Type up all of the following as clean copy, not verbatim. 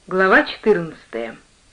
Глава 14.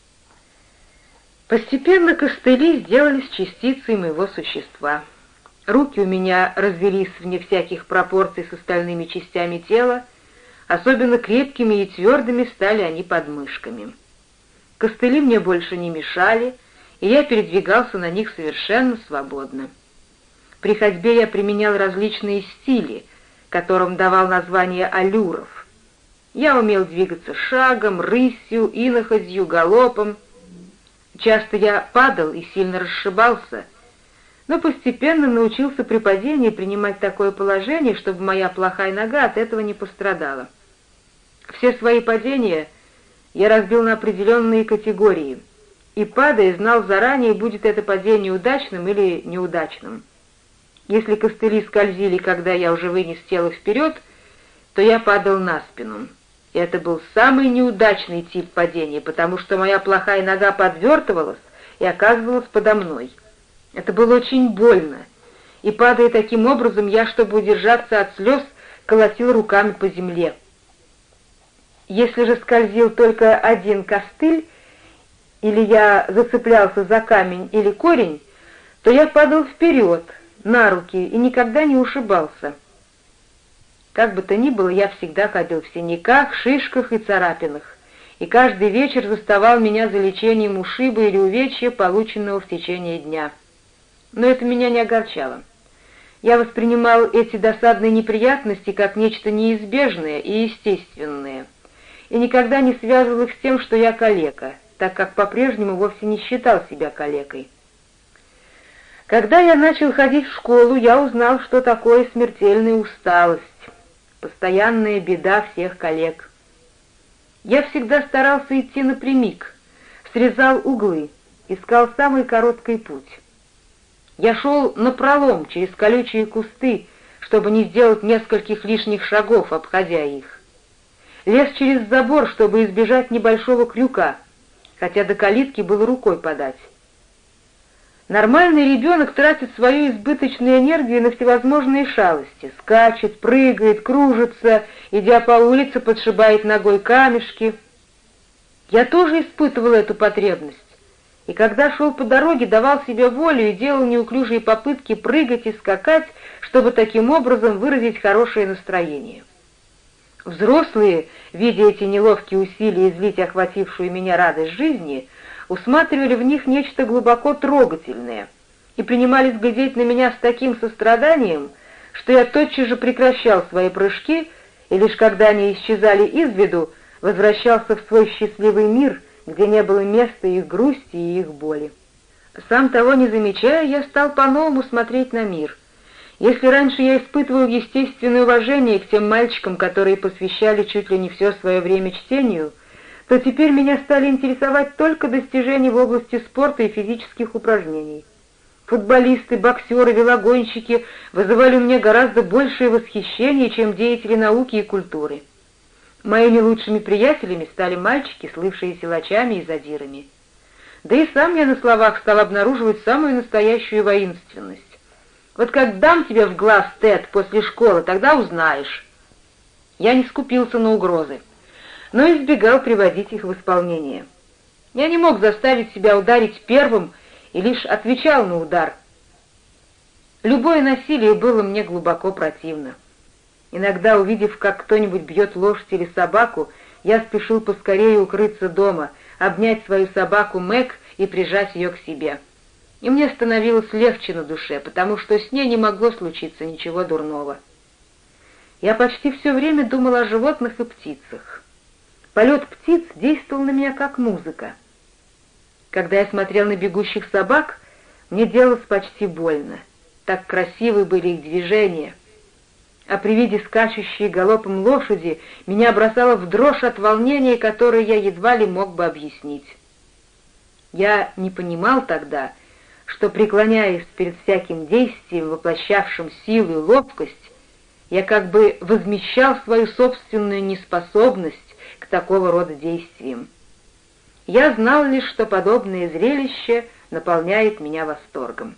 Постепенно костыли сделались частицей моего существа. Руки у меня развелись вне всяких пропорций с остальными частями тела, особенно крепкими и твердыми стали они под мышками. Костыли мне больше не мешали, и я передвигался на них совершенно свободно. При ходьбе я применял различные стили, которым давал название аллюров. Я умел двигаться шагом, рысью, иноходью, галопом. Часто я падал и сильно расшибался, но постепенно научился при падении принимать такое положение, чтобы моя плохая нога от этого не пострадала. Все свои падения я разбил на определенные категории, и, падая, знал заранее, будет это падение удачным или неудачным. Если костыли скользили, когда я уже вынес тело вперед, то я падал на спину. Это был самый неудачный тип падения, потому что моя плохая нога подвертывалась и оказывалась подо мной. Это было очень больно, и, падая таким образом, я, чтобы удержаться от слез, колотил руками по земле. Если же скользил только один костыль, или я зацеплялся за камень или корень, то я падал вперед, на руки, и никогда не ушибался. Как бы то ни было, я всегда ходил в синяках, шишках и царапинах, и каждый вечер заставал меня за лечением ушиба или увечья, полученного в течение дня. Но это меня не огорчало. Я воспринимал эти досадные неприятности как нечто неизбежное и естественное, и никогда не связывал их с тем, что я калека, так как по-прежнему вовсе не считал себя калекой. Когда я начал ходить в школу, я узнал, что такое смертельная усталость, постоянная беда всех коллег. Я всегда старался идти напрямик, срезал углы, искал самый короткий путь. Я шел напролом через колючие кусты, чтобы не сделать нескольких лишних шагов, обходя их. Лез через забор, чтобы избежать небольшого крюка, хотя до калитки было рукой подать. Нормальный ребенок тратит свою избыточную энергию на всевозможные шалости, скачет, прыгает, кружится, идя по улице, подшибает ногой камешки. Я тоже испытывал эту потребность, и когда шел по дороге, давал себе волю и делал неуклюжие попытки прыгать и скакать, чтобы таким образом выразить хорошее настроение. Взрослые, видя эти неловкие усилия излить охватившую меня радость жизни, усматривали в них нечто глубоко трогательное и принимались глядеть на меня с таким состраданием, что я тотчас же прекращал свои прыжки, и лишь когда они исчезали из виду, возвращался в свой счастливый мир, где не было места их грусти и их боли. Сам того не замечая, я стал по-новому смотреть на мир. Если раньше я испытывал естественное уважение к тем мальчикам, которые посвящали чуть ли не все свое время чтению, то теперь меня стали интересовать только достижения в области спорта и физических упражнений. Футболисты, боксеры, велогонщики вызывали у меня гораздо большее восхищение, чем деятели науки и культуры. Моими лучшими приятелями стали мальчики, слывшие силачами и задирами. Да и сам я на словах стал обнаруживать самую настоящую воинственность. Вот как дам тебе в глаз, Тед, после школы, тогда узнаешь. Я не скупился на угрозы, но избегал приводить их в исполнение. Я не мог заставить себя ударить первым и лишь отвечал на удар. Любое насилие было мне глубоко противно. Иногда, увидев, как кто-нибудь бьет лошадь или собаку, я спешил поскорее укрыться дома, обнять свою собаку Мэг и прижать ее к себе. И мне становилось легче на душе, потому что с ней не могло случиться ничего дурного. Я почти все время думал о животных и птицах. Полет птиц действовал на меня как музыка. Когда я смотрел на бегущих собак, мне делалось почти больно. Так красивы были их движения. А при виде скачущей галопом лошади меня бросало в дрожь от волнения, которое я едва ли мог бы объяснить. Я не понимал тогда, что, преклоняясь перед всяким действием, воплощавшим силу и ловкость, я как бы возмещал свою собственную неспособность к такого рода действиям. Я знал лишь, что подобное зрелище наполняет меня восторгом.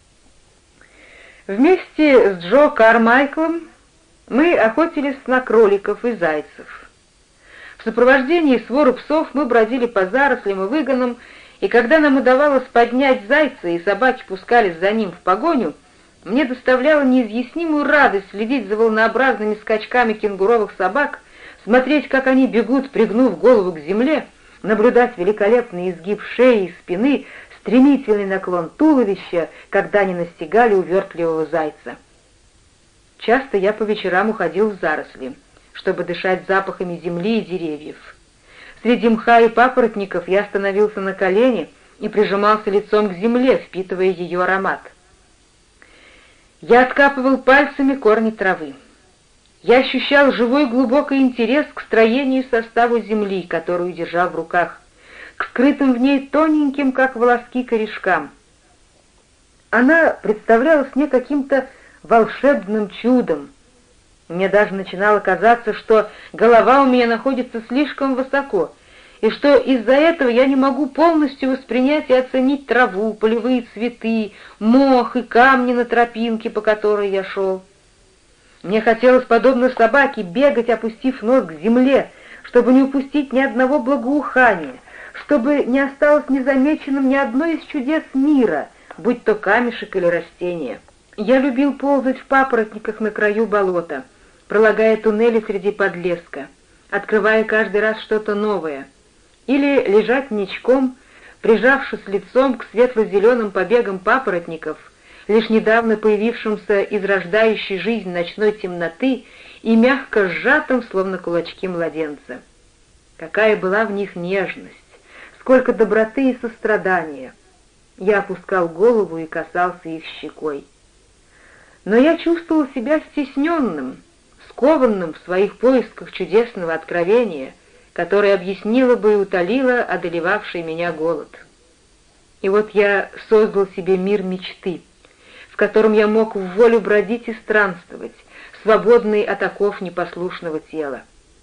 Вместе с Джо Кармайклом мы охотились на кроликов и зайцев. В сопровождении своры псов мы бродили по зарослям и выгонам, и когда нам удавалось поднять зайца, и собаки пускались за ним в погоню, мне доставляло неизъяснимую радость следить за волнообразными скачками кенгуровых собак, смотреть, как они бегут, пригнув голову к земле, наблюдать великолепный изгиб шеи и спины, стремительный наклон туловища, когда они настигали увертливого зайца. Часто я по вечерам уходил в заросли, чтобы дышать запахами земли и деревьев. Среди мха и папоротников я становился на колени и прижимался лицом к земле, впитывая ее аромат. Я откапывал пальцами корни травы. Я ощущал живой глубокий интерес к строению и составу земли, которую держал в руках, к скрытым в ней тоненьким, как волоски, корешкам. Она представлялась мне каким-то волшебным чудом. Мне даже начинало казаться, что голова у меня находится слишком высоко, и что из-за этого я не могу полностью воспринять и оценить траву, полевые цветы, мох и камни на тропинке, по которой я шел. Мне хотелось, подобно собаке, бегать, опустив нос к земле, чтобы не упустить ни одного благоухания, чтобы не осталось незамеченным ни одно из чудес мира, будь то камешек или растение. Я любил ползать в папоротниках на краю болота, пролагая туннели среди подлеска, открывая каждый раз что-то новое, или лежать ничком, прижавшись лицом к светло-зеленым побегам папоротников, лишь недавно появившимся из рождающей жизнь ночной темноты и мягко сжатым, словно кулачки младенца. Какая была в них нежность, сколько доброты и сострадания! Я опускал голову и касался их щекой. Но я чувствовал себя стесненным, скованным в своих поисках чудесного откровения, которое объяснило бы и утолило одолевавший меня голод. И вот я создал себе мир мечты, в котором я мог в волю бродить и странствовать, свободный от оков непослушного тела.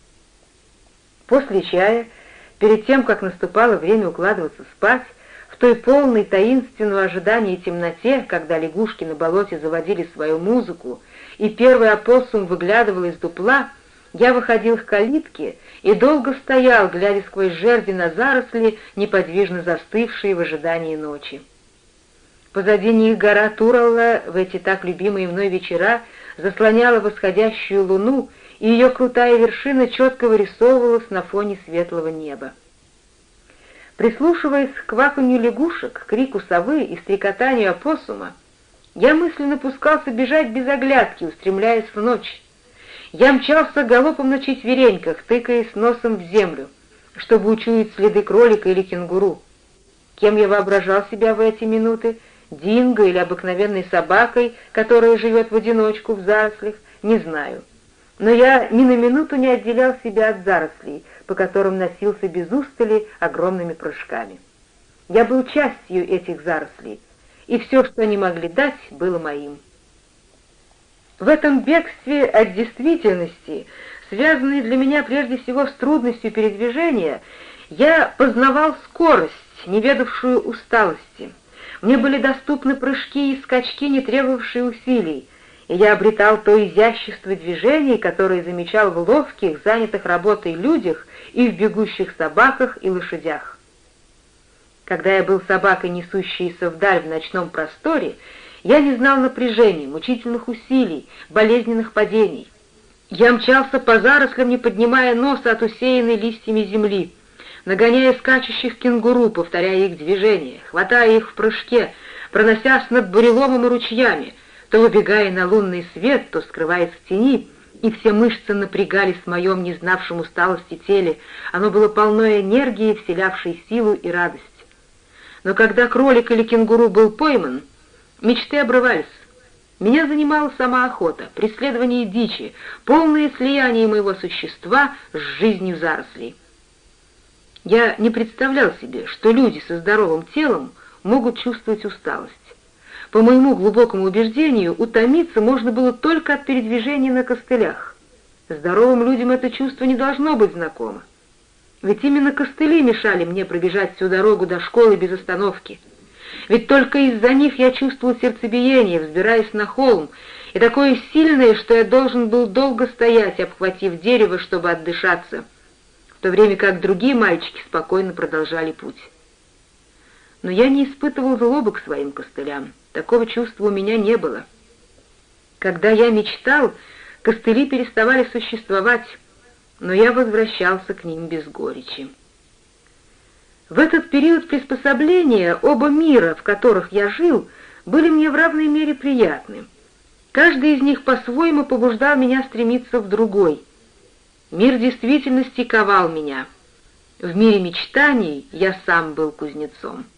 После чая, перед тем, как наступало время укладываться спать, в той полной таинственного ожидания темноте, когда лягушки на болоте заводили свою музыку, и первый опоссум выглядывал из дупла, я выходил к калитке и долго стоял, глядя сквозь жерди на заросли, неподвижно застывшие в ожидании ночи. Позади них гора Туралла в эти так любимые мной вечера заслоняла восходящую луну, и ее крутая вершина четко вырисовывалась на фоне светлого неба. Прислушиваясь к кваканью лягушек, крику совы и стрекотанию опоссума, я мысленно пускался бежать без оглядки, устремляясь в ночь. Я мчался галопом на четвереньках, тыкаясь носом в землю, чтобы учуять следы кролика или кенгуру. Кем я воображал себя в эти минуты? Динго или обыкновенной собакой, которая живет в одиночку в зарослях? Не знаю. Но я ни на минуту не отделял себя от зарослей, по которым носился без устали огромными прыжками. Я был частью этих зарослей, и все, что они могли дать, было моим. В этом бегстве от действительности, связанной для меня прежде всего с трудностью передвижения, я познавал скорость, не ведавшую усталости. Мне были доступны прыжки и скачки, не требовавшие усилий, и я обретал то изящество движений, которое замечал в ловких, занятых работой людях и в бегущих собаках и лошадях. Когда я был собакой, несущейся вдаль в ночном просторе, я не знал напряжения, мучительных усилий, болезненных падений. Я мчался по зарослям, не поднимая носа от усеянной листьями земли, нагоняя скачущих кенгуру, повторяя их движения, хватая их в прыжке, проносясь над буреломом и ручьями, то выбегая на лунный свет, то скрываясь в тени, и все мышцы напрягались в моем не знавшем усталости теле, оно было полно энергии, вселявшей силу и радость. Но когда кролик или кенгуру был пойман, мечты обрывались. Меня занимала сама охота, преследование дичи, полное слияние моего существа с жизнью зарослей. Я не представлял себе, что люди со здоровым телом могут чувствовать усталость. По моему глубокому убеждению, утомиться можно было только от передвижения на костылях. Здоровым людям это чувство не должно быть знакомо. Ведь именно костыли мешали мне пробежать всю дорогу до школы без остановки. Ведь только из-за них я чувствовал сердцебиение, взбираясь на холм, и такое сильное, что я должен был долго стоять, обхватив дерево, чтобы отдышаться. в то время как другие мальчики спокойно продолжали путь. Но я не испытывал злобы к своим костылям, такого чувства у меня не было. Когда я мечтал, костыли переставали существовать, но я возвращался к ним без горечи. В этот период приспособления оба мира, в которых я жил, были мне в равной мере приятны. Каждый из них по-своему побуждал меня стремиться в другой. Мир действительности ковал меня. В мире мечтаний я сам был кузнецом.